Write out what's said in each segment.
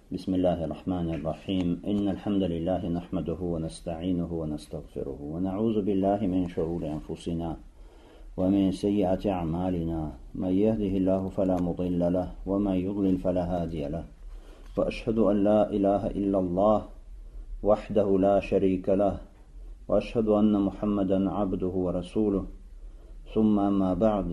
بسم الله الرحمن الرحيم إن الحمد لله نحمده ونستعينه ونستغفره ونعوذ بالله من شرور أنفسنا ومن سيئات أعمالنا من يهده الله فلا مضل له ومن يضلل فلا هادي له وأشهد أن لا إله إلا الله وحده لا شريك له وأشهد أن محمدا عبده ورسوله ثم أما بعد.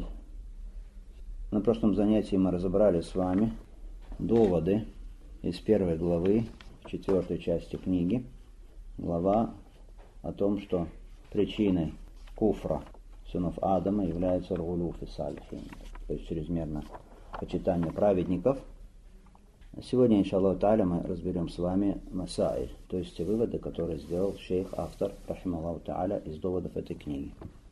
На прошлом занятии мы разобрали с вами доводы из первой главы, четвертой части книги, глава о том, что причиной куфра сынов Адама является ар-гулу фи салихин, то есть чрезмерное почитание праведников. Сегодня, иншаллаху тааля, мы разберем с вами масаиль, то есть те выводы, которые сделал шейх, автор, рахималлаху тааля, из доводов этой книги.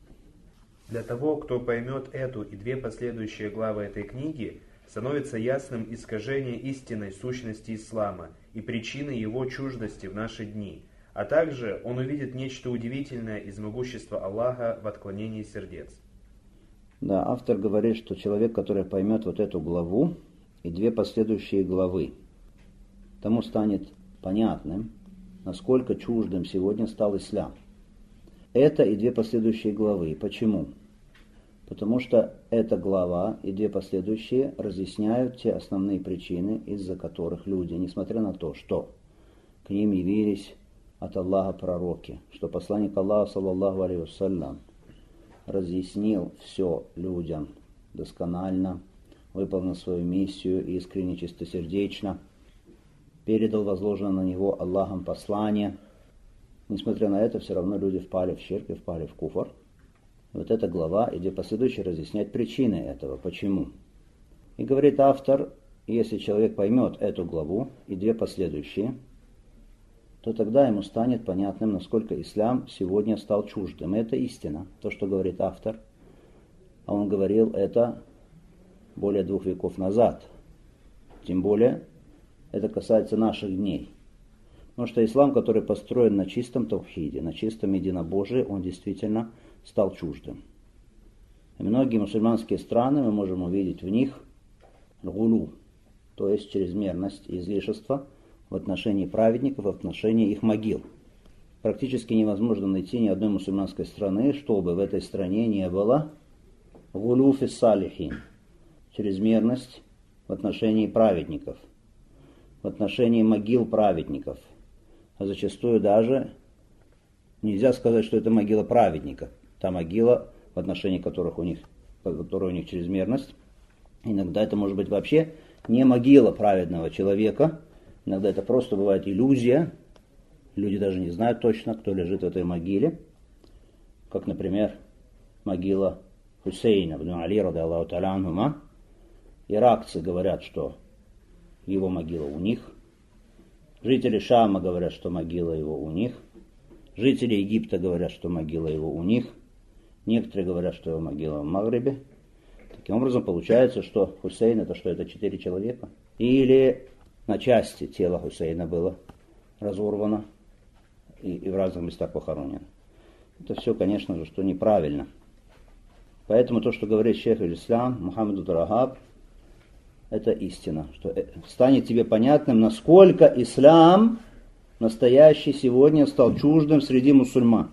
Для того, кто поймет эту и две последующие главы этой книги, становится ясным искажение истинной сущности ислама и причины его чуждости в наши дни, а также он увидит нечто удивительное из могущества Аллаха в отклонении сердец. Да, автор говорит, что человек, который поймет вот эту главу и две последующие главы, тому станет понятным, насколько чуждым сегодня стал ислам. Это и две последующие главы. Почему? Потому что эта глава и две последующие разъясняют те основные причины, из-за которых люди, несмотря на то, что к ним явились от Аллаха пророки, что посланник Аллаха, саллаллаху алейхи вассалям, разъяснил все людям досконально, выполнил свою миссию искренне, чистосердечно, передал возложенное на него Аллахом послание. Несмотря на это, все равно люди впали в ширк и впали в куфр. Вот эта глава и две последующие разъясняют причины этого. Почему? И говорит автор, если человек поймет эту главу и две последующие, то тогда ему станет понятным, насколько ислам сегодня стал чуждым. И это истина, то, что говорит автор. А он говорил это более 2 веков назад. Тем более, это касается наших дней. Потому что ислам, который построен на чистом таухиде, на чистом единобожии, он действительно стал чуждым. И многие мусульманские страны, мы можем увидеть в них гулу, то есть чрезмерность и излишество в отношении праведников, в отношении их могил. Практически невозможно найти ни одной мусульманской страны, чтобы в этой стране не было гулу фи салихин, чрезмерность в отношении праведников, в отношении могил праведников. А зачастую даже нельзя сказать, что это могила праведника. Та могила, в отношении которой у них чрезмерность. Иногда это может быть вообще не могила праведного человека. Иногда это просто бывает иллюзия. Люди даже не знают точно, кто лежит в этой могиле. Как, например, могила Хусейна ибн Али, ради Аллаху та'аля анхума. Иракцы говорят, что его могила у них. Жители Шама говорят, что могила его у них. Жители Египта говорят, что могила его у них. Некоторые говорят, что его могила в Магрибе. Таким образом, получается, что Хусейн это что, это 4 человека? Или на части тело Хусейна было разорвано и в разных местах похоронено. Это все, конечно же, что неправильно. Поэтому то, что говорит шейх аль-Ислам Мухаммад ад-Ваххаб, это истина, что станет тебе понятным, насколько ислам настоящий сегодня стал чуждым среди мусульман.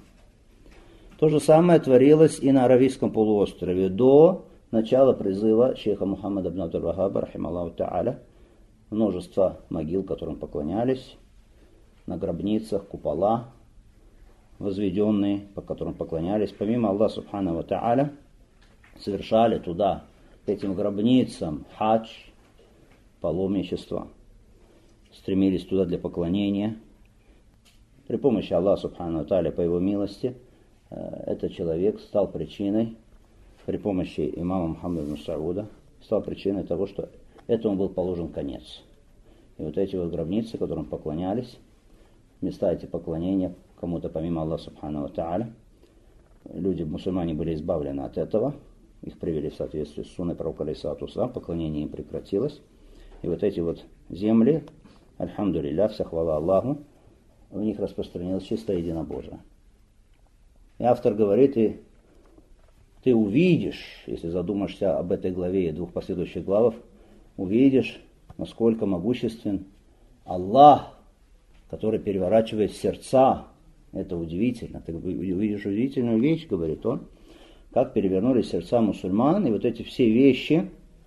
То же самое творилось и на Аравийском полуострове до начала призыва шейха Мухаммада ибн Абдул-Ваххаба, рахималлаху тааля, множество могил, которым поклонялись, на гробницах купола, возведенные, по которым поклонялись. Помимо Аллаха субхану ва тааля, совершали туда, к этим гробницам, хадж, паломничество, стремились туда для поклонения. При помощи Аллаха субхану ва тааля, по его милости, этот человек стал причиной, при помощи имама Мухаммада ибн Сауда, стал причиной того, что этому был положен конец. И вот эти вот гробницы, которым поклонялись, места эти поклонения кому-то помимо Аллаха субхану ва тааля, люди, мусульмане, были избавлены от этого, их привели в соответствии с сунной пророка алейхиссалату вассалям, поклонение им прекратилось. И вот эти вот земли, альхамдулилля, вся хвала Аллаху, в них распространилось чистое единобожие. И автор говорит, и ты увидишь, если задумаешься об этой главе и 2 последующих главах, увидишь, насколько могуществен Аллах, который переворачивает сердца, это удивительно. Ты увидишь удивительную вещь, говорит он, как перевернулись сердца мусульман, и вот эти все вещи,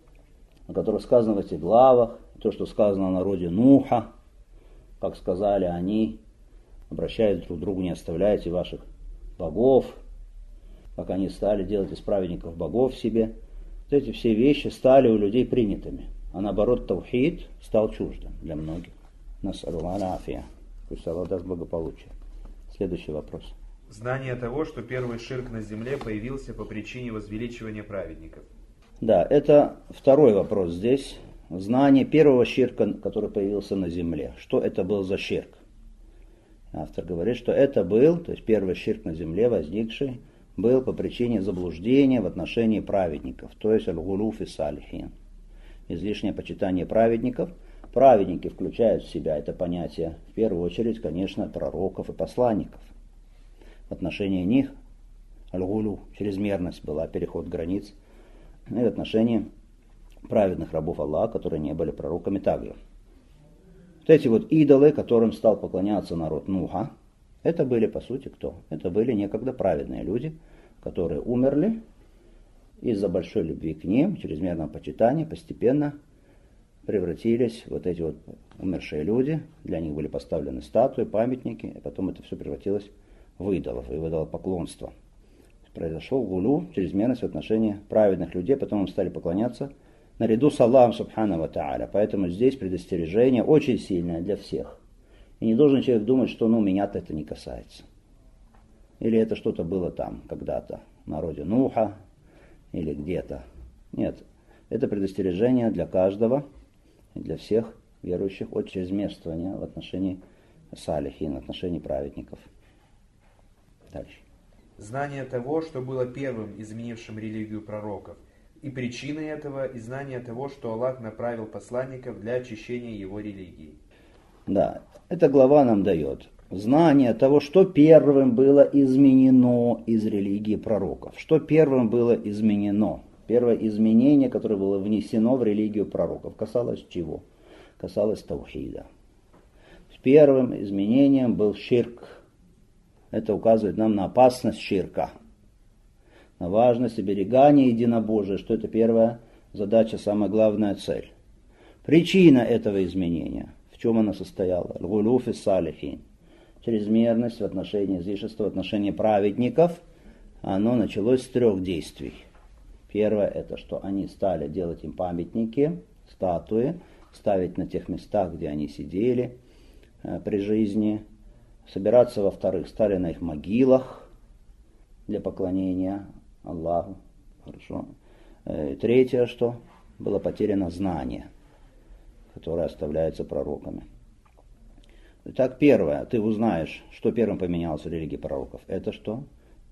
о которых сказано в этих главах, то, что сказано о народе Нуха, как сказали они, обращаясь друг к другу, не оставляйте ваших богов, как они стали делать из праведников богов себе. Вот эти все вещи стали у людей принятыми, а наоборот таухид стал чуждым для многих. Насаллаху афия. Пусть Аллах даст благополучие. Следующий вопрос. Знание того, что первый ширк на земле появился по причине возвеличивания праведников. Да, это второй вопрос здесь. Знание первого ширка, который появился на земле. Что это был за ширк? Автор говорит, что это был, то есть первый ширк на земле, возникший, был по причине заблуждения в отношении праведников, то есть аль-гулуф и салихин. Излишнее почитание праведников. Праведники включают в себя это понятие, в первую очередь, конечно, пророков и посланников. В отношении них аль-гулу, чрезмерность была, переход границ, и в отношении праведных рабов Аллаха, которые не были пророками также. Вот эти вот идолы, которым стал поклоняться народ Нуха, это были, по сути, кто? Это были некогда праведные люди, которые умерли из-за большой любви к ним, чрезмерного почитания, постепенно превратились вот эти вот умершие люди, для них были поставлены статуи, памятники, и потом это все превратилось в идолов и в идолопоклонство. Произошел гулу, чрезмерность в отношении праведных людей, потом им стали поклоняться наряду с Аллахом Субхану ва Тааля. Поэтому здесь предостережение очень сильное для всех. И не должен человек думать, что меня-то это не касается. Или это что-то было там когда-то, в народе Нуха, или где-то. Нет, это предостережение для каждого и для всех верующих от чрезмерствования в отношении салихин, в отношении праведников. Дальше. Знание того, что было первым изменившим религию пророков, и причиной этого, и знание того, что Аллах направил посланников для очищения его религии. Да, эта глава нам дает знание того, что первым было изменено из религии пророков. Что первым было изменено. Первое изменение, которое было внесено в религию пророков, касалось чего? Касалось таухида. Первым изменением был ширк. Это указывает нам на опасность ширка, на важность оберегания единобожия, что это первая задача, самая главная цель. Причина этого изменения, в чем она состояла? Аль-гулуф и салихин. Чрезмерность в отношении излишества, в отношении праведников, оно началось с 3 действий. Первое, это что они стали делать им памятники, статуи, ставить на тех местах, где они сидели при жизни. Собираться, во-вторых, стали на их могилах для поклонения Аллаху. Хорошо. И третье, что было потеряно знание, которое оставляется пророками. Итак, первое, ты узнаешь, что первым поменялось в религии пророков. Это что?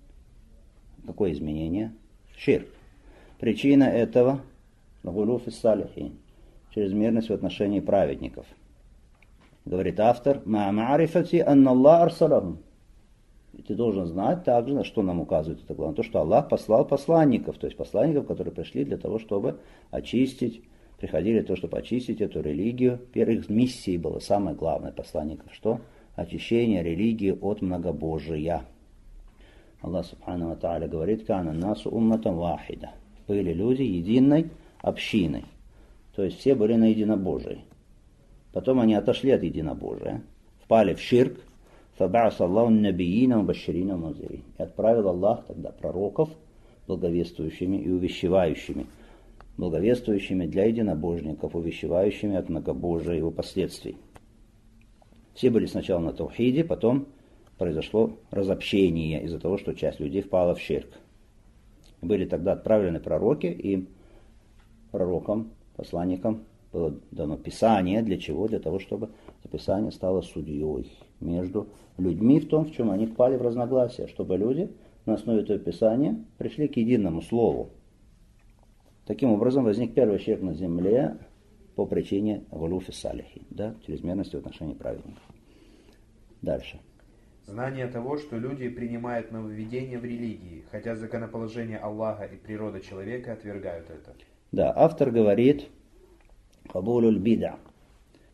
Какое изменение? Ширк. Причина этого — гулуф и салихин, чрезмерность в отношении праведников. Говорит автор, «Ма ма'рифати анна Аллах арсалахум». И ты должен знать также, на что нам указывает это главное, то, что Аллах послал посланников, то есть посланников, которые пришли для того, чтобы очистить, приходили для того, чтобы очистить эту религию. Первых миссий было самое главное посланников, что? Очищение религии от многобожия. Аллах Субхану ва Тааля говорит, «Кана насу умматан вахида». Были люди единой общиной, то есть все были на единобожии. Потом они отошли от единобожия, впали в ширк, фаба'ас Аллаху набиина мубашширина мунзирин. И отправил Аллах тогда пророков, благовествующими и увещевающими, благовествующими для единобожников, увещевающими от многобожия и его последствий. Все были сначала на таухиде, потом произошло разобщение из-за того, что часть людей впала в ширк. Были тогда отправлены пророки, и пророкам, посланникам было дано Писание. Для чего? Для того, чтобы это Писание стало судьей между людьми в том, в чем они впали в разногласия, чтобы люди на основе этого Писания пришли к единому слову. Таким образом возник первый ширк на земле по причине гулуф и салихи, да, чрезмерности в отношении праведников. Дальше. Знание того, что люди принимают нововведения в религии, хотя законоположение Аллаха и природа человека отвергают это. Да, автор говорит, «Кабулюль бида».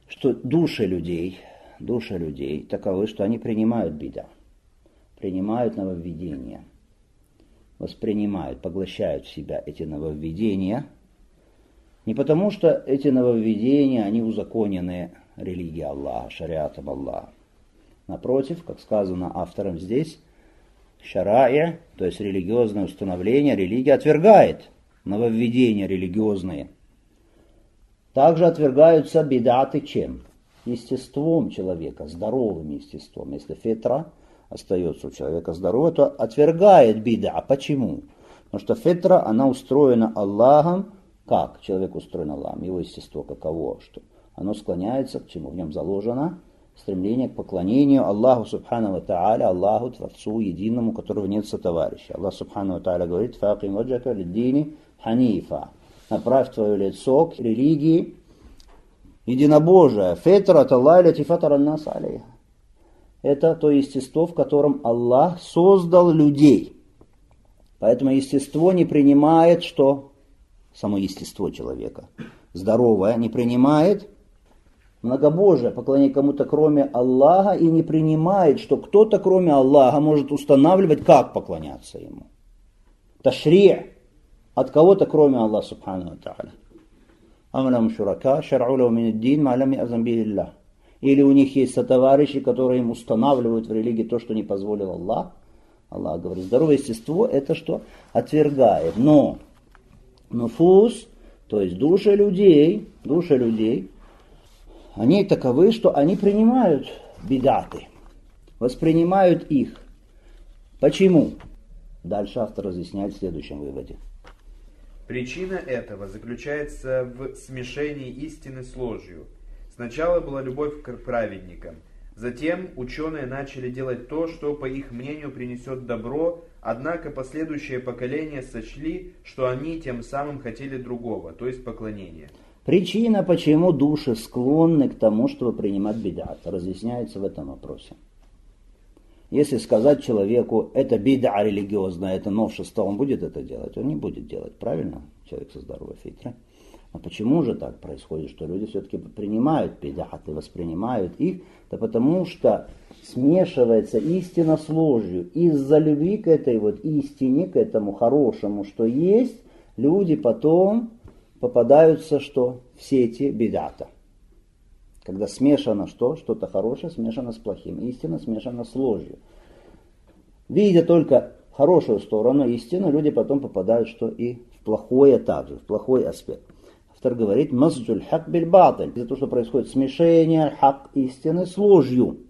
что души людей таковы, что они принимают бида, принимают нововведения, воспринимают, поглощают в себя эти нововведения, не потому что эти нововведения, они узаконены религией Аллаха, шариатом Аллаха. Напротив, как сказано автором здесь, шарая, то есть религиозное установление, религия отвергает нововведения религиозные. Также отвергаются бидаты чем? Естеством человека, здоровым естеством. Если фитра остается у человека здоровой, то отвергает бида. Почему? Потому что фитра, она устроена Аллахом. Как человек устроен Аллахом? Его естество каково? Что? Оно склоняется к чему? В нем заложено стремление к поклонению Аллаху Субхану ва Тааля, Аллаху, Творцу, Единому, у которого нет сотоварища. Аллах Субхану ва Тааля говорит: «Факим ваджака лиддини ханифа». Направь твое лицо к религии единобожия. Фетра от Аллаха ляти фатара ан-нас алейха. Это то естество, в котором Аллах создал людей. Поэтому естество не принимает, что само естество человека здоровое не принимает многобожие, поклонение кому-то кроме Аллаха, и не принимает, что кто-то кроме Аллаха может устанавливать, как поклоняться ему. Ташри' от кого-то кроме Аллаха Субхану ва Тааля. Амлам шурака шар'у лаху мин ад-дин ма лам я'зан бихи Аллах. Или у них есть сотоварищи, которые им устанавливают в религии то, что не позволил Аллах. Аллах говорит, здоровое естество это что? Отвергает. Но нуфус, то есть души людей, они таковы, что они принимают бидаты, воспринимают их. Почему? Дальше автор разъясняет в следующем выводе. Причина этого заключается в смешении истины с ложью. Сначала была любовь к праведникам. Затем ученые начали делать то, что, по их мнению, принесет добро, однако последующие поколения сочли, что они тем самым хотели другого, то есть поклонения. Причина, почему души склонны к тому, чтобы принимать бидат, разъясняется в этом вопросе. Если сказать человеку, это бида религиозная, это новшество, он будет это делать? Он не будет делать, правильно? Человек со здоровой фитрой. А почему же так происходит, что люди все-таки принимают бидаты, воспринимают их? Да потому что смешивается истина с ложью. Из-за любви к этой вот истине, к этому хорошему, что есть, люди потом попадаются что? В сети бидата. Когда смешано что? Что-то хорошее смешано с плохим. Истина смешана с ложью. Видя только хорошую сторону истины, люди потом попадают что? И в плохое также, в плохой аспект. Автор говорит, мазджуль хак биль баталь. Это то, что происходит смешение хак истины с ложью.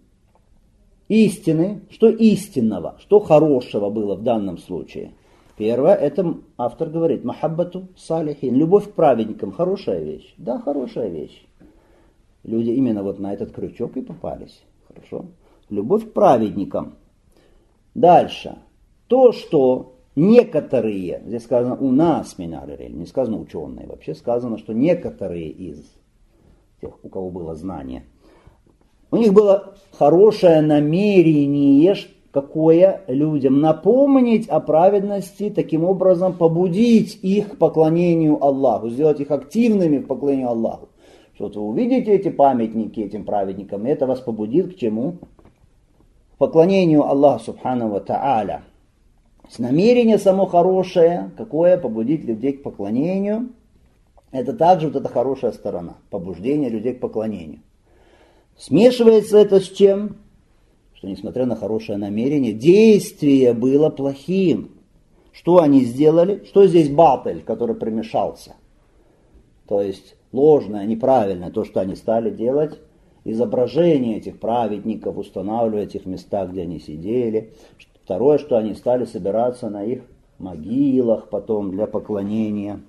Истины, что истинного, что хорошего было в данном случае. Первое, это автор говорит, махаббату салихин, любовь к праведникам, хорошая вещь. Да, хорошая вещь. Люди именно вот на этот крючок и попались. Хорошо. Любовь к праведникам. Дальше. То, что некоторые, здесь сказано у нас, не сказано ученые, вообще сказано, что некоторые из тех, у кого было знание, у них было хорошее намерение, какое людям напомнить о праведности, таким образом побудить их к поклонению Аллаху, сделать их активными к поклонению Аллаху. Что вот вы увидите эти памятники этим праведникам, и это вас побудит к чему? К поклонению Аллаху Субхану ва Тааля. С намерение само хорошее, какое побудить людей к поклонению, это также вот эта хорошая сторона, побуждение людей к поклонению. Смешивается это с чем? Что несмотря на хорошее намерение, действие было плохим. Что они сделали? Что здесь баталь, который примешался? То есть ложное, неправильное, то, что они стали делать, изображение этих праведников, устанавливать их в местах, где они сидели. Второе, что они стали собираться на их могилах потом для поклонения.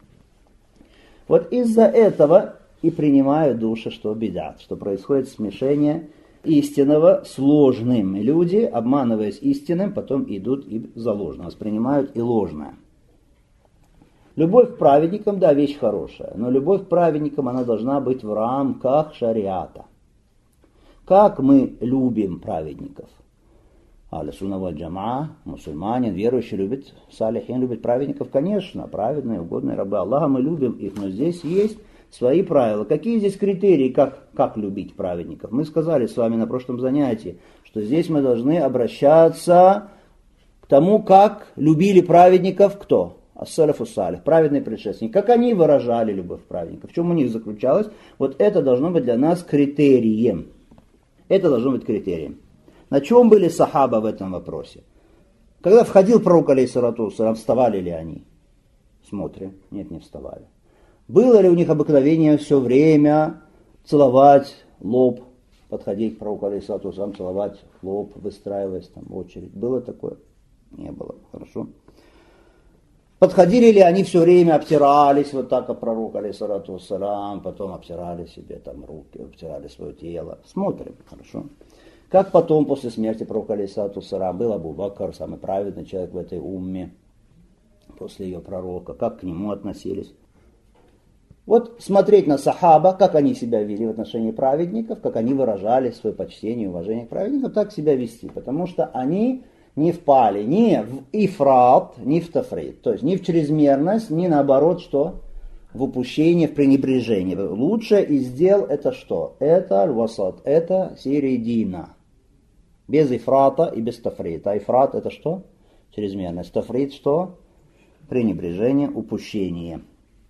Вот из-за этого и принимают души, что бидат, что происходит смешение истинного с ложным. И люди, обманываясь истинным, потом идут и за ложным, воспринимают и ложное. Любовь к праведникам, да, вещь хорошая, но любовь к праведникам, она должна быть в рамках шариата. Как мы любим праведников? Аль-Сунна валь-Джамаа, мусульмане, верующие любят, салихин любят праведников, конечно, праведные, угодные рабы Аллаха, мы любим их, но здесь есть свои правила. Какие здесь критерии, как любить праведников? Мы сказали с вами на прошлом занятии, что здесь мы должны обращаться к тому, как любили праведников кто? Ас-салафу салих, праведные предшественники. Как они выражали любовь праведников. В чем у них заключалось? Вот это должно быть для нас критерием. Это должно быть критерием. На чем были сахаба в этом вопросе? Когда входил пророк, алейхиссалату вассалям, вставали ли они? Смотрим. Нет, не вставали. Было ли у них обыкновение все время целовать лоб, подходить к пророку, алейхиссалату вассалям, целовать лоб, выстраиваясь там в очередь? Было такое? Не было. Хорошо. Подходили ли они все время, обтирались вот так, как пророк, алейхиссалату вассалям, потом обтирали себе там руки, обтирали свое тело. Смотрим. Хорошо. Как потом, после смерти пророка, алейхиссалату вассалям, был Абу Бакр, самый праведный человек в этой умме, после ее пророка, как к нему относились. Вот смотреть на сахаба, как они себя вели в отношении праведников, как они выражали свое почтение и уважение к праведникам, так себя вести, потому что они не впали ни в ифрат, ни в тафрит, то есть ни в чрезмерность, ни наоборот, что в упущение, в пренебрежение. Лучшее из дел это что? Это аль-васат, это середина. Без ифрата и без тафрита. А ифрат это что? Чрезмерность. Тафрит что? Пренебрежение, упущение.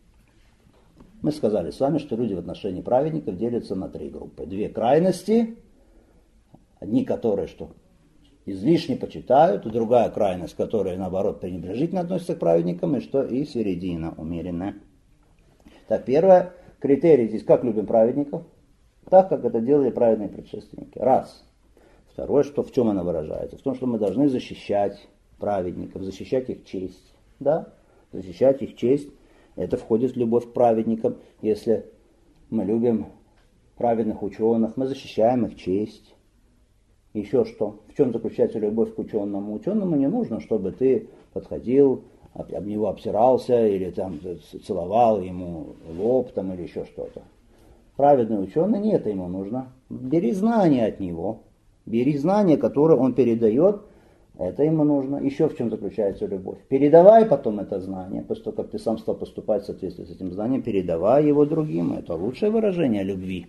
Мы сказали с вами, что люди в отношении праведников делятся на три группы. Две крайности. Одни, которые что? Излишне почитают. И другая крайность, которая наоборот пренебрежительно относится к праведникам. И что? И середина умеренная. Так, первое. Критерий здесь, как любим праведников? Так, как это делали праведные предшественники. Раз. Второе, что в чем она выражается? В том, что мы должны защищать праведников, защищать их честь. Да? Защищать их честь. Это входит в любовь к праведникам. Если мы любим праведных ученых, мы защищаем их честь. Еще что? В чем заключается любовь к ученому? Ученому не нужно, чтобы ты подходил, об него обтирался или там целовал ему лоб там, или еще что-то. Праведный ученый, не это ему нужно. Бери знания от него. Бери знания, которые он передает, это ему нужно. Еще в чем заключается любовь. Передавай потом это знание, после того, как ты сам стал поступать в соответствии с этим знанием, передавай его другим. Это лучшее выражение любви.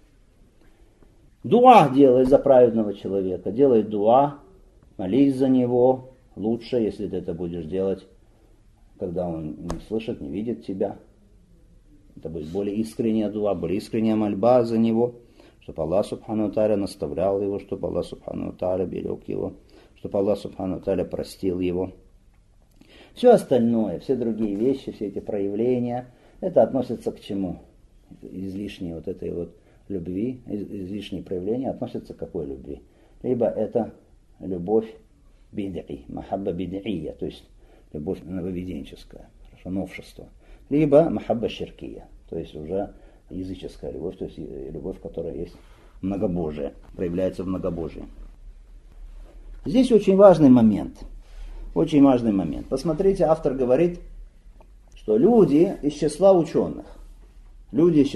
Дуа делай за праведного человека. Делай дуа, молись за него. Лучше, если ты это будешь делать, когда он не слышит, не видит тебя. Это будет более искренняя дуа, более искренняя мольба за него. Чтобы Аллах Субхану Тааля наставлял его, чтобы Аллах Субхану Тааля берег его, чтобы Аллах Субхану Тааля простил его. Все остальное, все другие вещи, все эти проявления, это относится к чему? Излишние вот этой вот любви, излишние проявления относятся к какой любви? Либо это любовь бид'и, махабба бид'ия, то есть любовь нововведенческая, хорошо, новшество. Либо махабба ширкия, то есть уже языческая любовь, то есть любовь, которая есть многобожие, проявляется в многобожии. Здесь очень важный момент. Очень важный момент. Посмотрите, автор говорит, что люди из числа ученых, из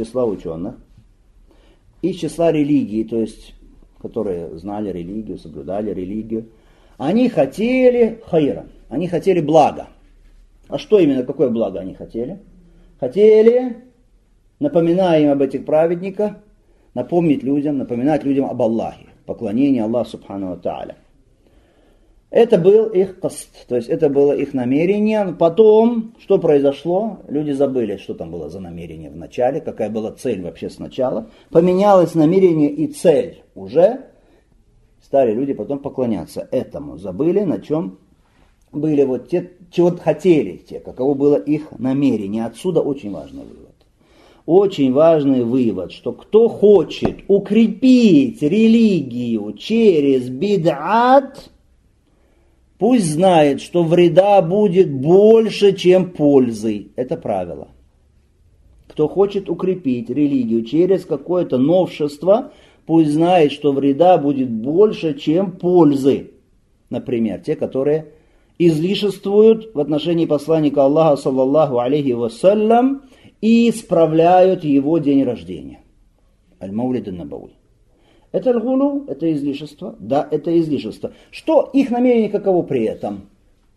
числа религии, то есть, которые знали религию, соблюдали религию, они хотели хайра, они хотели блага. А что именно, какое благо они хотели? Хотели, напоминая им об этих праведниках, напомнить людям, напоминать людям об Аллахе, поклонении Аллаху Субхану Тааля. Это был их каст, то есть это было их намерение. Потом, что произошло? Люди забыли, что там было за намерение в начале, какая была цель вообще сначала. Поменялось намерение и цель уже. Стали люди потом поклоняться этому. Забыли, на чем были вот те, чего хотели те, каково было их намерение. Отсюда очень важный вывод. Очень важный вывод, что кто хочет укрепить религию через бид'ат, пусть знает, что вреда будет больше, чем пользы. Это правило. Кто хочет укрепить религию через какое-то новшество, пусть знает, что вреда будет больше, чем пользы. Например, те, которые излишествуют в отношении посланника Аллаха, саллаллаху алейхи вассалям, и справляют его день рождения. Аль-Маулид ан-Набави. Это аль-гулу, это излишество. Да, это излишество. Что их намерение каково при этом?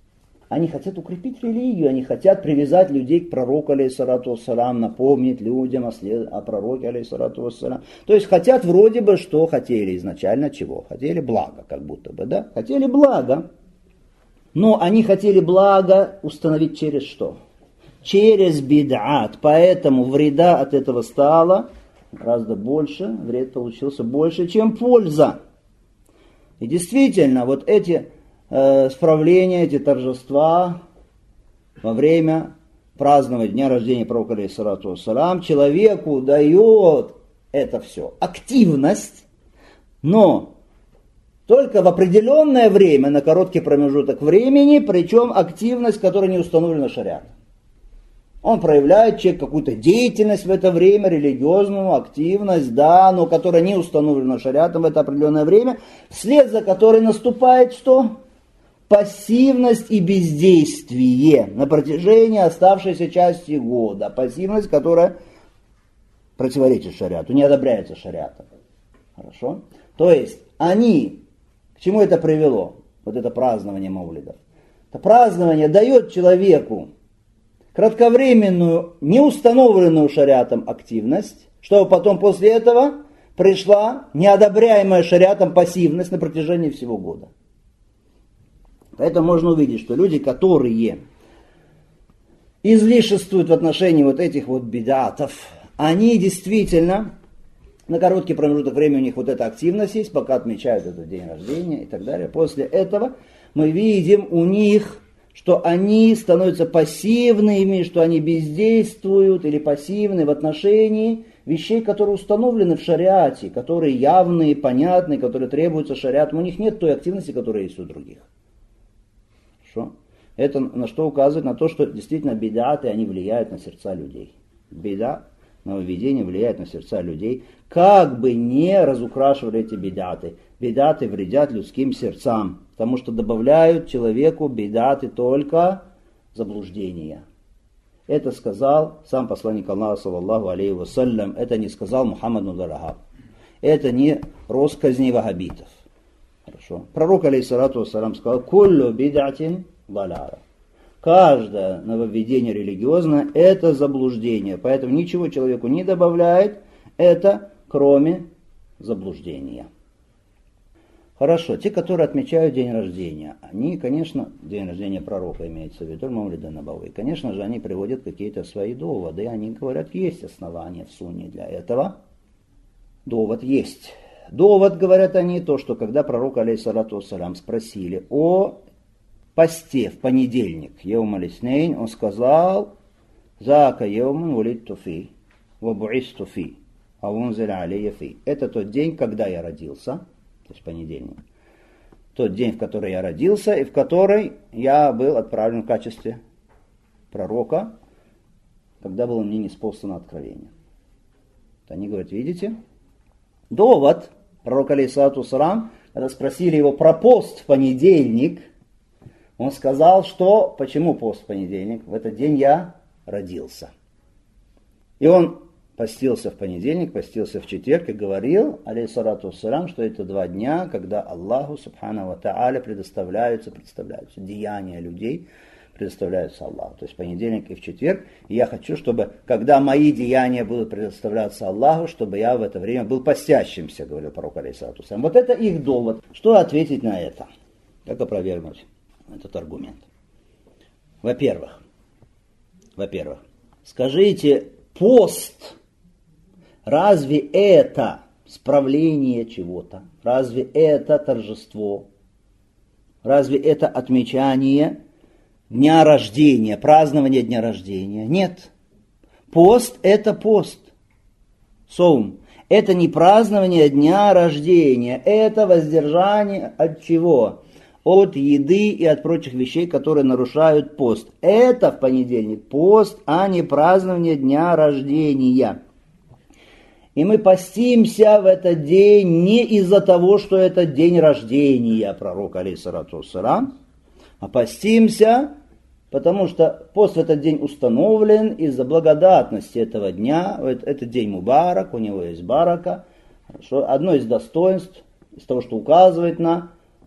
Они хотят укрепить религию, они хотят привязать людей к пророку, алейхиссалату вассалам, напомнить людям о пророке, алейхиссалату вассалам. То есть хотят вроде бы, что хотели изначально чего? Хотели блага, как будто бы, да? Хотели блага. Но они хотели блага установить через что? Через бид'ат. Поэтому вреда от этого стало гораздо больше, вред получился больше, чем польза. И действительно, вот эти справления, эти торжества во время празднования дня рождения пророка, алейхиссалату вассалам, человеку дает это все активность, но только в определенное время, на короткий промежуток времени, причем активность, которая не установлена шариатом. Он проявляет человек какую-то деятельность в это время, религиозную активность, да, но которая не установлена шариатом в это определенное время, вслед за которой наступает что? Пассивность и бездействие на протяжении оставшейся части года. Пассивность, которая противоречит шариату, не одобряется шариатом. Хорошо? То есть они, к чему это привело? Вот это празднование маулидов. Это празднование дает человеку кратковременную, неустановленную шариатом активность, чтобы потом после этого пришла неодобряемая шариатом пассивность на протяжении всего года. Поэтому можно увидеть, что люди, которые излишествуют в отношении вот этих вот бидатов, они действительно, на короткий промежуток времени у них вот эта активность есть, пока отмечают этот день рождения и так далее. После этого мы видим у них, что они становятся пассивными, что они бездействуют или пассивны в отношении вещей, которые установлены в шариате, которые явные, понятные, которые требуются шариатом. У них нет той активности, которая есть у других. Хорошо? Это на что указывает? На то, что действительно бидаты, они влияют на сердца людей. Бида, нововведение влияет на сердца людей. Как бы не разукрашивали эти бидаты. Бидаты вредят людским сердцам, потому что добавляют человеку бидаты только заблуждения. Это сказал сам посланник Аллаха, саллаллаху алейхи вассалям, это не сказал Мухаммад ибн Рахаб. Это не россказни вахабитов. Хорошо. Пророк, алейхиссалату вассалам, сказал: «Куллю бидатин даляла». Каждое нововведение религиозное – это заблуждение. Поэтому ничего человеку не добавляет, это кроме заблуждения. Хорошо, те, которые отмечают день рождения, они, конечно, день рождения пророка имеется в виду, Маулид ан-Набави, конечно же, они приводят какие-то свои доводы, они говорят, есть основания в сунне для этого. Довод есть. Довод, говорят они, то, что когда пророк, алейхиссалату вассалям, спросили о посте в понедельник, Йаум аль-Итнейн, он сказал: «Зака йаумун вулидту фи, ва бу'исту фи, а унзиля алейя фи». Это тот день, когда я родился, то есть понедельник. Тот день, в который я родился, и в который я был отправлен в качестве пророка, когда было мне ниспослано откровение. Они говорят, видите? Довод. Пророк, алейхиссалату вассалам, когда спросили его про пост в понедельник, он сказал, что почему пост в понедельник? В этот день я родился. И он постился в понедельник, постился в четверг и говорил, алейхиссалату вассалам, что это 2 дня, когда Аллаху, субхану ва тааля, представляются деяния людей, предоставляются Аллаху. То есть понедельник и в четверг. И я хочу, чтобы, когда мои деяния будут предоставляться Аллаху, чтобы я в это время был постящимся, говорил пророк, алейхиссалату вассалам. Вот это их довод. Что ответить на это? Как опровергнуть этот аргумент? Во-первых, скажите, пост, разве это справление чего-то? Разве это торжество? Разве это отмечание дня рождения, празднование дня рождения? Нет. Пост – это пост. Соум. Это не празднование дня рождения, это воздержание от чего? От еды и от прочих вещей, которые нарушают пост. Это в понедельник пост, а не празднование дня рождения. И мы постимся в этот день не из-за того, что это день рождения пророка, алейхиссалату вассалам, а постимся, потому что пост в этот день установлен из-за благодатности этого дня. Этот день мубарак, у него есть барака. Одно из достоинств, из того, что указывает на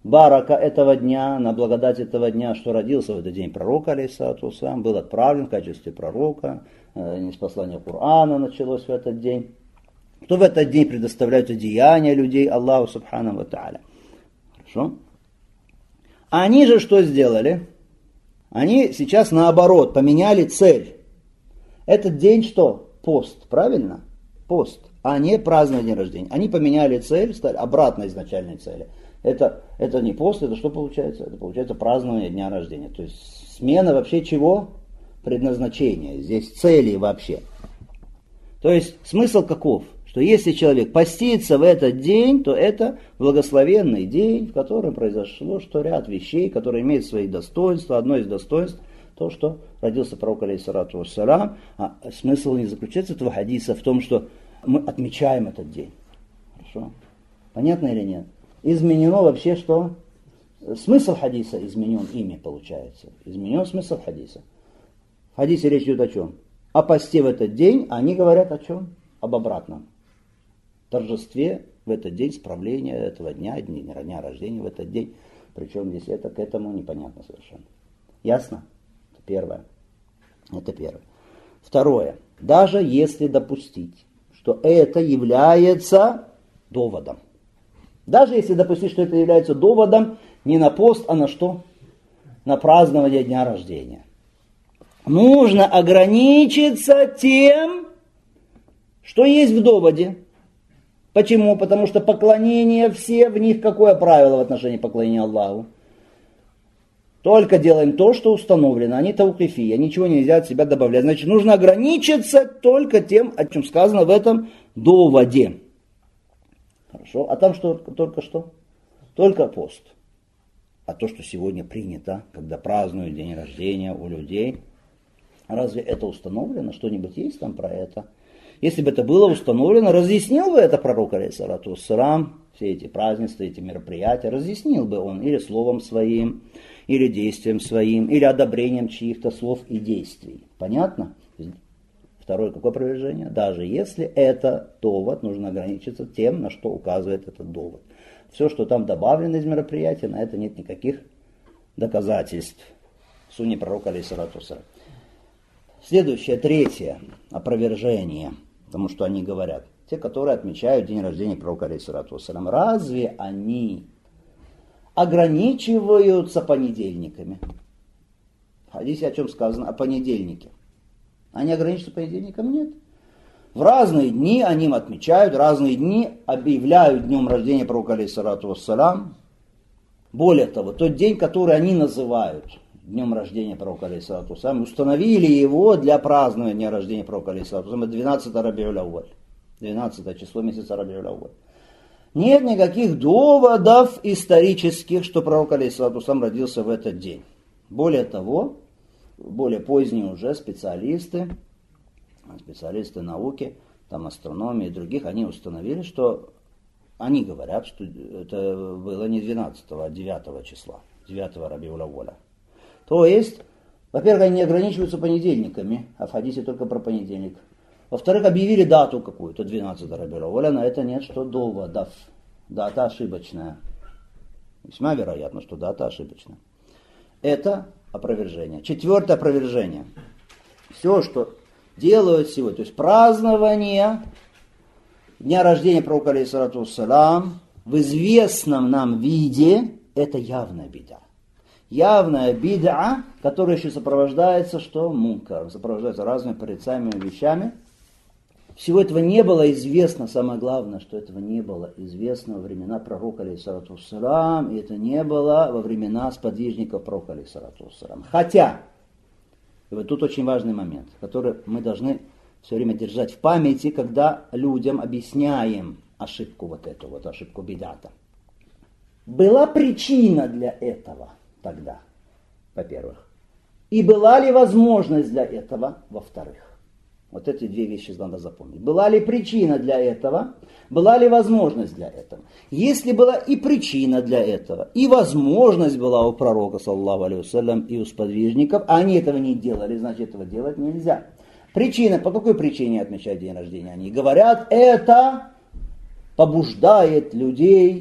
барака этого дня, на благодать этого дня, что родился в этот день пророк, алейхиссалату вассалям, был отправлен в качестве пророка, ниспослание Корана началось в этот день. Кто в этот день предоставляют деяния людей Аллаху субхану ва тааля. Хорошо? Они же что сделали? Они сейчас наоборот поменяли цель. Этот день что? Пост, правильно? Пост, а не праздновать день рождения. Они поменяли цель, стали обратно изначальной цели. Это не пост, это что получается? Это получается празднование дня рождения. То есть смена вообще чего? Предназначения. Здесь цели вообще. То есть смысл каков? Что если человек постится в этот день, то это благословенный день, в котором произошло что ряд вещей, которые имеют свои достоинства. Одно из достоинств то, что родился пророк, алейхиссалату вассалям. А смысл не заключается этого хадиса в том, что мы отмечаем этот день. Хорошо? Понятно или нет? Изменено вообще что? Смысл хадиса изменен ими, получается. Изменен смысл хадиса. В хадисе речь идет о чем? О посте в этот день, они говорят о чем? Об обратном. Торжестве в этот день, справления этого дня, дня рождения в этот день. Причем здесь это к этому непонятно совершенно. Ясно? Это первое. Второе. Даже если допустить, что это является доводом. Даже если допустить, что это является доводом не на пост, а на что? На празднование дня рождения. Нужно ограничиться тем, что есть в доводе. Почему? Потому что поклонение все, в них какое правило в отношении поклонения Аллаху? Только делаем то, что установлено, а не таукифия, ничего нельзя от себя добавлять. Значит, нужно ограничиться только тем, о чем сказано в этом доводе. Хорошо, а там что, только что? Только пост. А то, что сегодня принято, когда празднуют день рождения у людей, разве это установлено? Что-нибудь есть там про это? Если бы это было установлено, разъяснил бы это пророк, алейхиссалату вассалям, все эти празднества, эти мероприятия, разъяснил бы он или словом своим, или действием своим, или одобрением чьих-то слов и действий. Понятно? Второе, какое опровержение? Даже если это довод, нужно ограничиться тем, на что указывает этот довод. Все, что там добавлено из мероприятия, на это нет никаких доказательств. Сунне пророка, алейхиссалату вассалям. Следующее, третье опровержение, потому что они говорят, те, которые отмечают день рождения пророка, алейхиссалату вассалям, разве они ограничиваются понедельниками? В хадисе о чем сказано? О понедельнике. Они ограничиваются понедельником? Нет. В разные дни они отмечают, разные дни объявляют днем рождения пророка, алейхиссалату вассалям. Более того, тот день, который они называют днем рождения пророка, алейхиссалату вассалям, установили его для празднования дня рождения пророка, алейхиссалату вассалям, 12 Рабиуль Ауаль, 12 число месяца Рабиуль Ауаль. Нет никаких доводов исторических, что пророк, алейхиссалату вассалям, родился в этот день. Более того, более поздние уже специалисты науки, там астрономии и других, они установили, что они говорят, что это было не 12, а 9 числа, 9 Рабиуль Ауаля. То есть, во-первых, они не ограничиваются понедельниками, а в хадисе только про понедельник. Во-вторых, объявили дату какую-то, 12 Рабиуль Ауаля, на это нет что доводов. Дата ошибочная. Весьма вероятно, что дата ошибочная. Это опровержение. Четвертое опровержение. Все, что делают сегодня, то есть празднование дня рождения пророка, алейхиссалату вассалям, в известном нам виде, это явная бида. Явная бида, которая еще сопровождается что? Мункаром, сопровождается разными порицаемыми вещами. Всего этого не было известно, самое главное, что этого не было известно во времена пророка, алейхиссалату вассалям, и это не было во времена сподвижников пророка, алейхиссалату вассалям. Хотя, и вот тут очень важный момент, который мы должны все время держать в памяти, когда людям объясняем ошибку вот эту, вот ошибку бидата. Была причина для этого тогда, во-первых. И была ли возможность для этого, во-вторых. Вот эти две вещи надо запомнить. Была ли причина для этого, была ли возможность для этого. Если была и причина для этого, и возможность была у пророка, саллаллаху алейхи вассалям, и у сподвижников, а они этого не делали, значит этого делать нельзя. Причина, по какой причине отмечать день рождения? Они говорят, это побуждает людей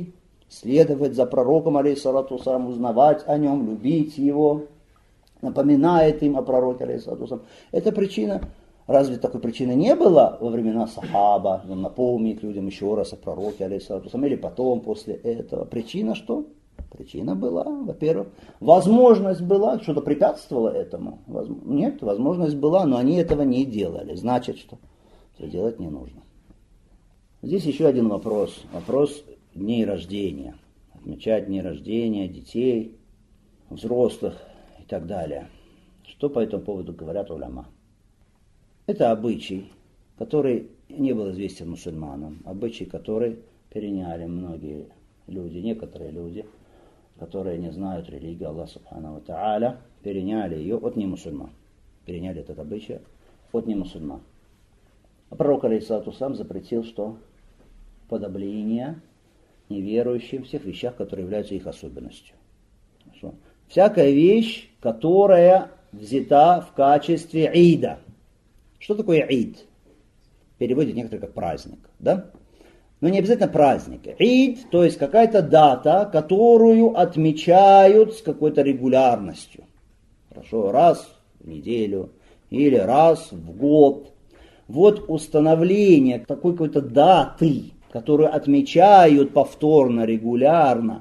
следовать за пророком, алейхиссалату вассалам, узнавать о нем, любить его, напоминает им о пророке, алейхиссалату вассалам. Это причина. Разве такой причины не было во времена сахаба, напомнить людям еще раз о пророке, алейхиссалату вассалам, или потом, после этого? Причина что? Причина была, во-первых, возможность была, что-то препятствовало этому. Нет, возможность была, но они этого не делали. Значит, что делать не нужно. Здесь еще один вопрос. Вопрос дней рождения. Отмечать дни рождения детей, взрослых и так далее. Что по этому поводу говорят уляма? Это обычай, который не был известен мусульманам. Обычай, который переняли многие люди, некоторые люди, которые не знают религию Аллаха Субхану ва Тааля, переняли ее от немусульман. Переняли этот обычай от немусульман. А пророк, алейхиссалату вассалам, запретил что? Подобление неверующим в тех вещах, которые являются их особенностью. Хорошо. Всякая вещь, которая взята в качестве ида. Что такое ид? Переводят некоторые как праздник, да? Но не обязательно праздник. Ид, то есть какая-то дата, которую отмечают с какой-то регулярностью. Хорошо, раз в неделю или раз в год. Вот установление такой какой-то даты, которую отмечают повторно, регулярно,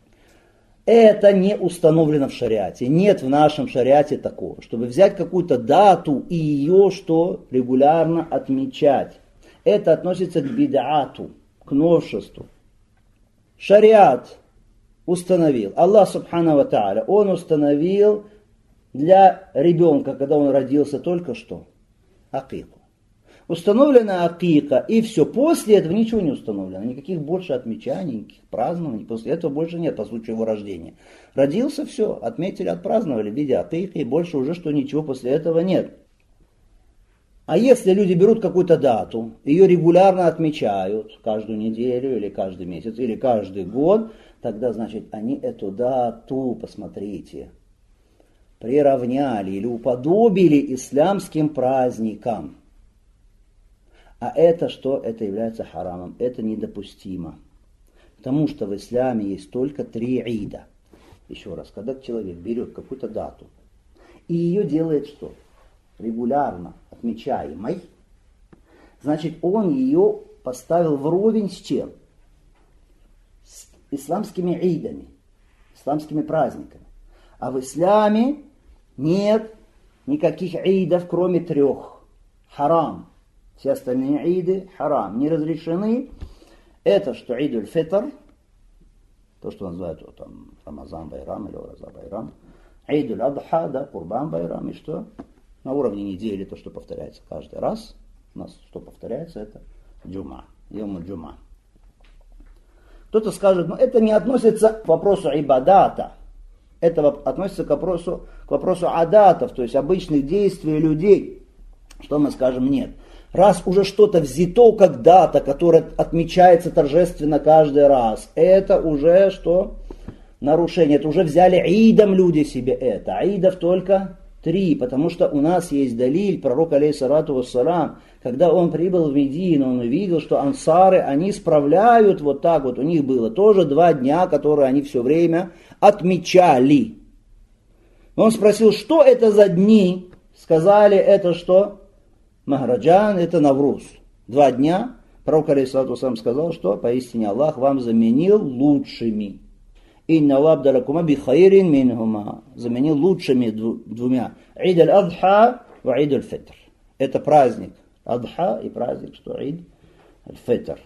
это не установлено в шариате. Нет в нашем шариате такого, чтобы взять какую-то дату и ее что регулярно отмечать. Это относится к бид'ату, к новшеству. Шариат установил, Аллах Субхану ва Тааля, Он установил для ребенка, когда он родился только что, акику. Установлена акика, и все. После этого ничего не установлено. Никаких больше отмечаний, никаких празднований. После этого больше нет по случаю его рождения. Родился, все, отметили, отпраздновали в виде акики, и больше уже что ничего после этого нет. А если люди берут какую-то дату, ее регулярно отмечают каждую неделю, или каждый месяц, или каждый год, тогда, значит, они эту дату, посмотрите, приравняли или уподобили исламским праздникам. А это что? Это является харамом. Это недопустимо. Потому что в исламе есть только 3 ида. Еще раз, когда человек берет какую-то дату и ее делает что? Регулярно отмечаемой, значит, он ее поставил вровень с чем? С исламскими идами, исламскими праздниками. А в исламе нет никаких идов, кроме 3. Харам. Все остальные иды харам, не разрешены. Это что идуль фитр, то, что называют там Рамазан Байрам или Ураза Байрам. Идуль Адха, да, Курбан Байрам, и что? На уровне недели то, что повторяется каждый раз. У нас что повторяется, это джума, йому джума. Кто-то скажет, но это не относится к вопросу ибадата. Это относится к вопросу адатов, то есть обычных действий людей. Что мы скажем? Нет. Раз уже что-то взято как дата, которая отмечается торжественно каждый раз, это уже что? Нарушение. Это уже взяли идом люди себе это. Идов только 3, потому что у нас есть далиль, пророк, алейхиссалату вассалам, когда он прибыл в Медину, он увидел, что ансары, они справляют вот так вот, у них было тоже 2 дня, которые они все время отмечали. Он спросил, что это за дни? Сказали, это что? Махраджан, это Навруз. 2 дня. Пророк, алейхиссалату вассалам, сказал, что поистине Аллах вам заменил лучшими. Инна лабдалакума би хайрин минхума. Заменил лучшими 2. Ид аль-Адха ва Ид аль-Фитр. Это праздник Адха и праздник, что Ид аль-Фитр.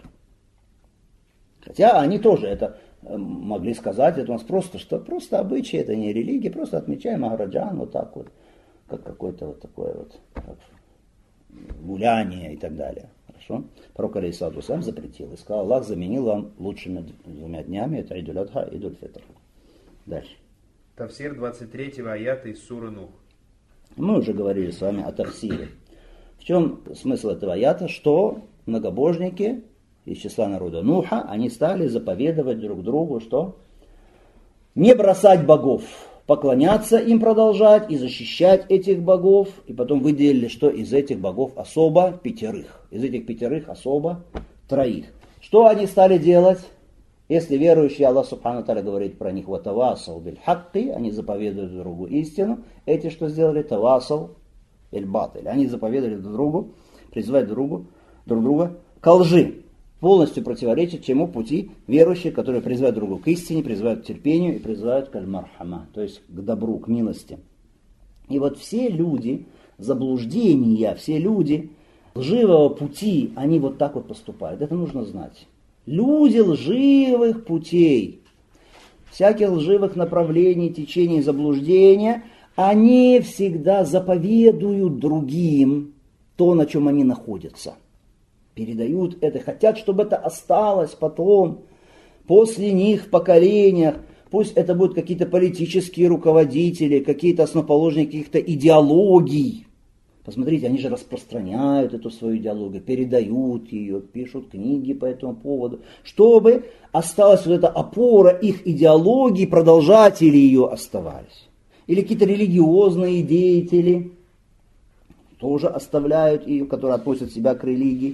Хотя они тоже это могли сказать, это у нас просто обычаи, это не религия, просто отмечаем Махраджан вот так вот, как какое-то вот такое вот как гуляние и так далее. Хорошо? Пророк алейхиссалату вассалам запретил и сказал, Аллах заменил вам лучшими 2 днями, это Идуль Адха и Идуль Фитр. Дальше. Тафсир 23 аята из суры Нух. Мы уже говорили с вами о тафсире. В чем смысл этого аята? Что многобожники из числа народа Нуха, они стали заповедовать друг другу, что не бросать богов, поклоняться им продолжать и защищать этих богов. И потом выделили, что из этих богов особо 5. Из этих 5 особо 3. Что они стали делать? Если верующие, Аллах Субхану Тааля говорит про них «Ватавасал биль хакки», они заповедуют друг другу истину. Эти что сделали? «Тавасал биль батиль». Они заповедовали друг другу, призывают друг друга к лжи. Полностью противоречит чему? Пути верующих, которые призывают другу к истине, призывают к терпению и призывают к аль-мархама, то есть к добру, к милости. И вот все люди заблуждения, все люди лживого пути, они вот так вот поступают. Это нужно знать. Люди лживых путей, всяких лживых направлений, течений, заблуждения, они всегда заповедуют другим то, на чем они находятся. Передают это, хотят, чтобы это осталось потом, после них в поколениях. Пусть это будут какие-то политические руководители, какие-то основоположники каких-то идеологий. Посмотрите, они же распространяют эту свою идеологию, передают ее, пишут книги по этому поводу, чтобы осталась вот эта опора их идеологии, продолжатели ее оставались. Или какие-то религиозные деятели тоже оставляют ее, которые относят себя к религии.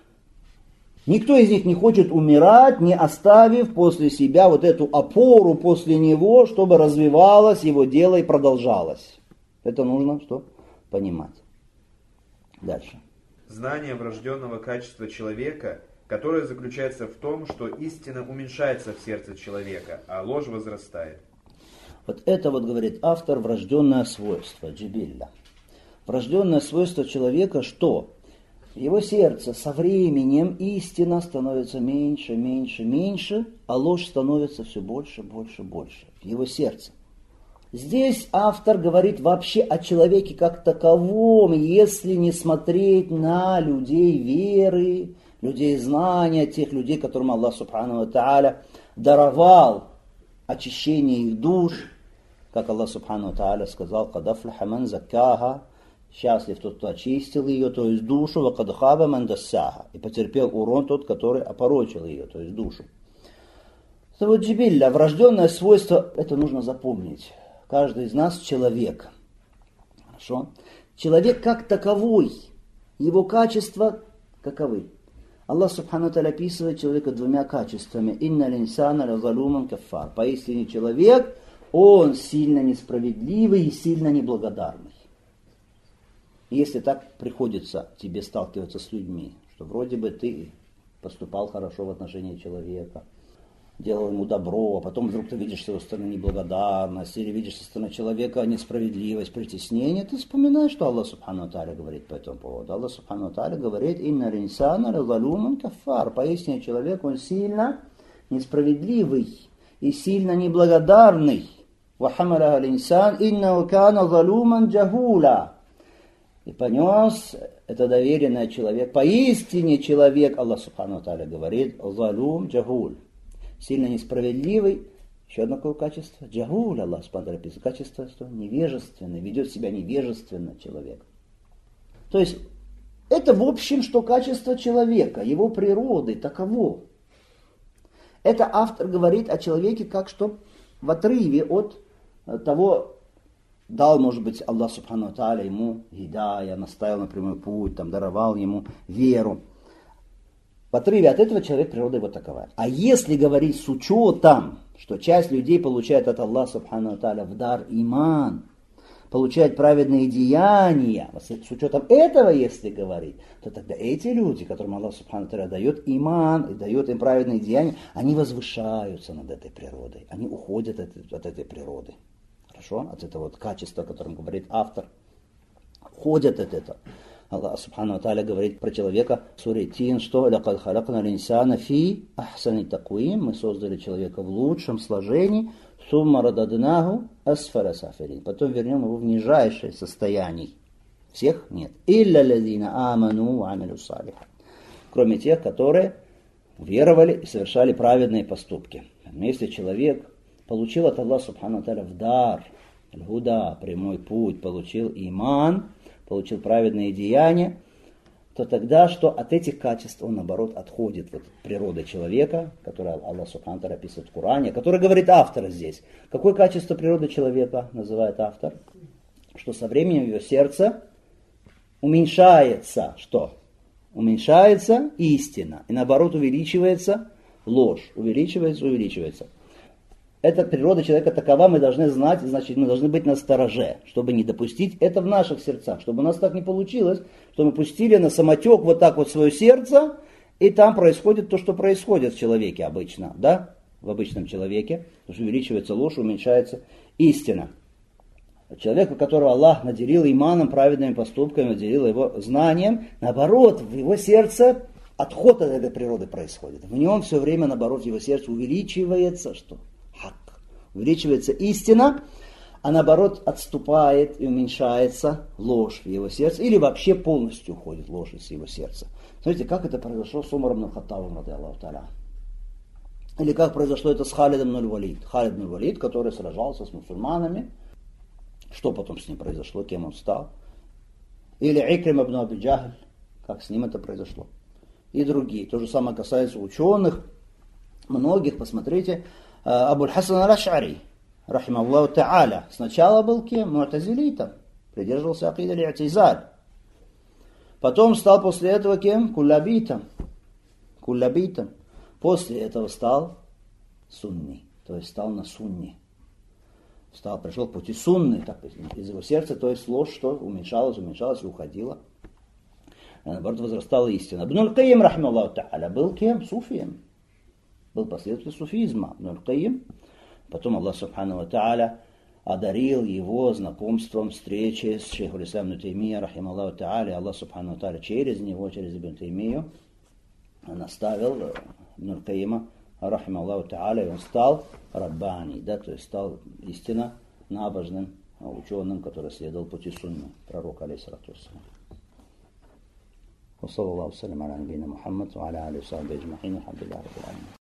Никто из них не хочет умирать, не оставив после себя вот эту опору после него, чтобы развивалось его дело и продолжалось. Это нужно что? Понимать. Дальше. Знание врожденного качества человека, которое заключается в том, что истина уменьшается в сердце человека, а ложь возрастает. Вот это вот говорит автор врожденное свойство, джибилля. Врожденное свойство человека что? В его сердце со временем истина становится меньше, меньше, меньше, а ложь становится все больше, больше, больше. В его сердце. Здесь автор говорит вообще о человеке как таковом, если не смотреть на людей веры, людей знания, тех людей, которым Аллах Субхану ва Тааля даровал очищение их душ, как Аллах Субхану ва Тааля сказал: «Кад афлаха ман заккаха», счастлив тот, кто очистил ее, то есть душу, «ва кад хаба ман дассаха», и потерпел урон тот, который опорочил ее, то есть душу. Это вот джибилля, врожденное свойство, это нужно запомнить. Каждый из нас человек. Хорошо? Человек как таковой, его качества каковы? Аллах Субхану Тааля описывает человека двумя качествами. «Инна линсана лазалуман каффар». Поистине человек, он сильно несправедливый и сильно неблагодарный. Если так приходится тебе сталкиваться с людьми, что вроде бы ты поступал хорошо в отношении человека, делал ему добро, а потом вдруг ты видишь с его стороны неблагодарность, или видишь со стороны человека несправедливость, притеснение, ты вспоминаешь, что Аллах Субхану Тааля говорит по этому поводу. Аллах Субхану Тааля говорит: «Инна линсана лазалуман каффар». Поистине человек, он сильно несправедливый и сильно неблагодарный. «Ва хамаляха линсан иннаху кана залуман джахула». И понес это доверенное человек. Поистине человек, Аллах Субхану Тааля говорит, залум джахуль. Сильно несправедливый. Еще одно какое качество? Джахуль, Аллах Субхану Тааля пишет. Качество что? Невежественное. Ведет себя невежественно человек. То есть, это в общем, что качество человека, его природы таково. Это автор говорит о человеке как что в отрыве от того, дал, может быть, Аллах Субхану Тааля ему гидая, наставил на прямой путь, там, даровал ему веру. В отрыве от этого человек природа его такова. А если говорить с учетом, что часть людей получает от Аллаха Субхану Тааля в дар иман, получает праведные деяния, с учетом этого, если говорить, то тогда эти люди, которым Аллах Субхану Тааля дает иман и дает им праведные деяния, они возвышаются над этой природой, они уходят от этой природы. Хорошо? От этого вот качества, о котором говорит автор. Ходят от этого. Аллах Субхану Тааля говорит про человека в суре Тин, что «Лакад халакна линсана фи ахсани такуим». Мы создали человека в лучшем сложении. «Сумма рададнаху асфаля сафилин». Потом вернем его в нижайшее состояние. Всех нет. «Илля лазина аману ва амилу салиха». Кроме тех, которые веровали и совершали праведные поступки. Если человек получил от Аллаха Субхану Тааля в дар, аль-гуда, прямой путь, получил иман, получил праведные деяния, то тогда что от этих качеств он, наоборот, отходит от природы человека, которое Аллах Субхану Тааля описывает в Коране, который говорит автор здесь. Какое качество природы человека называет автор? Что со временем его сердце уменьшается, что? Уменьшается истина, и наоборот увеличивается ложь. Увеличивается, увеличивается. Эта природа человека такова, мы должны знать, значит, мы должны быть настороже, чтобы не допустить это в наших сердцах, чтобы у нас так не получилось, что мы пустили на самотек вот так вот свое сердце, и там происходит то, что происходит в человеке обычно, да, в обычном человеке, потому что увеличивается ложь, уменьшается истина. Человека, которого Аллах наделил иманом, праведными поступками, наделил его знанием, наоборот, в его сердце отход от этой природы происходит. В нем все время, наоборот, в его сердце увеличивается что? Хак. Увеличивается истина, а наоборот отступает и уменьшается ложь в его сердце, или вообще полностью уходит ложь из его сердца. Смотрите, как это произошло с Умаром ибн Хаттабом, радиаллаху та'аля. Или как произошло это с Халидом ибн Валид. Халид ибн Валид, который сражался с мусульманами. Что потом с ним произошло, кем он стал. Или Икрим ибн Аби Джахль, как с ним это произошло. И другие. То же самое касается ученых, многих, посмотрите. Абуль Хасан аль-Аш'ари, рахималлаху та'аля, сначала был кем? Му'тазилитом, придерживался акида аль-И'тизаль. Потом стал после этого кем? Куллабитом. После этого стал сунни, то есть стал на сунни. Пришел к пути сунны, так, из его сердца, то есть ложь, что уменьшалась и уходила. Наоборот, возрастала истина. Ибн аль-Кайим, рахималлаху та'аля, был кем? Суфием. Был последователь суфизма. Ибн аль-Кайим. Потом Аллах субхану ва та'аля одарил его знакомством, встречей с шейхом ислам ибн Таймия, рахималлаху та'аля. Аллах субхану ва та'аля через него, через Ибн Таймию, наставил Ибн аль-Кайима, рахималлаху та'аля, и он стал раббани, да, то есть стал истинно набожным ученым, который следовал пути сунны пророка, алейхиссалату вассалям. وصلى الله وسلم على نبينا محمد وعلى آله وصحبه أجمعين والحمد لله رب العالمين.